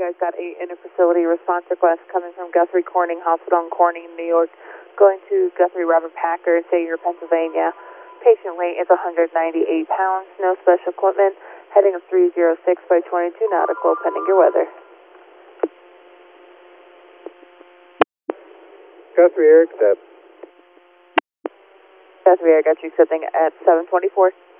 guys got a inter-facility response request coming from Guthrie Corning Hospital in Corning, New York, going to Guthrie Robert Packer, Sayer, Pennsylvania. Patient weight is 198 pounds, no special equipment, heading of 306 by 22 nautical, pending your weather. Guthrie Air, accept. Guthrie Air, got you accepting at 724.